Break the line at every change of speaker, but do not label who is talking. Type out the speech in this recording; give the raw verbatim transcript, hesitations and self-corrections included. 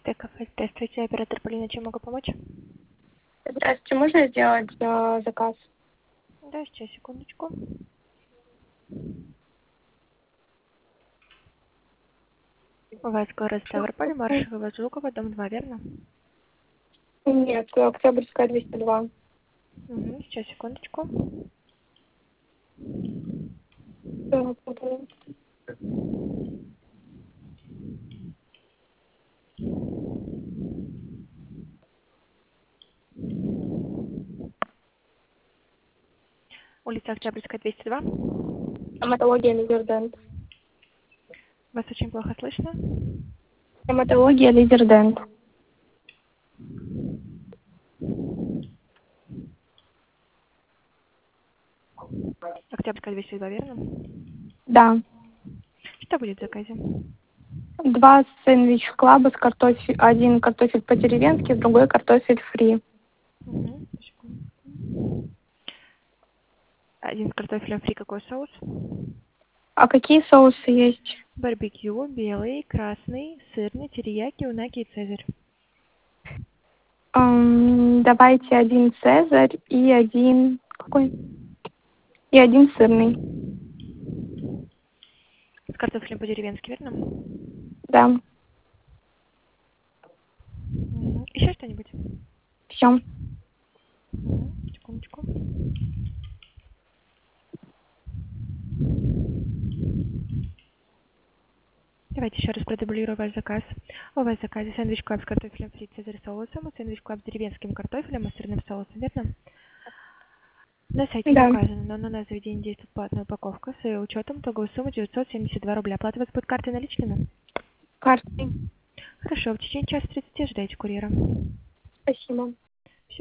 Т Кафе. Здравствуйте, оператор Полина, чем могу помочь?
Здравствуйте, можно сделать э, заказ?
Да, сейчас, секундочку. У вас город Ставрополь, Маршалова, Жукова, дом два, верно?
Нет, Октябрьская, двести два.
Угу, сейчас, секундочку.
Да, да.
Улица Октябрьская, двести два.
Стоматология Лизердент.
Вас очень плохо слышно.
Стоматология Лизердент.
Октябрьская, двести два, верно?
Да.
Что будет в заказе?
Два сэндвич клаба с картофель. Один картофель по-деревенски, другой картофель фри.
Угу, секундочку. Один с картофелем фри, какой соус?
А какие соусы есть?
Барбекю, белый, красный, сырный, терияки, унаги и цезарь.
Эм, давайте один цезарь и один... Какой? И один сырный.
С картофелем по-деревенски, верно?
Да.
Угу. Еще что-нибудь?
Все.
Угу, секундочку. Давайте еще раз продублирую ваш заказ. У вас в заказе сэндвич клаб с картофелем фри цезарь соусом и сэндвич клаб с деревенским картофелем и сырным соусом, верно? На сайте не
Да.
указано, но на нас заведение действует платная упаковка с ее учетом итоговой суммы девятьсот семьдесят два рубля. Оплата у вас будет картой наличными?
Картой.
Хорошо, в течение часа тридцати ожидайте курьера.
Спасибо.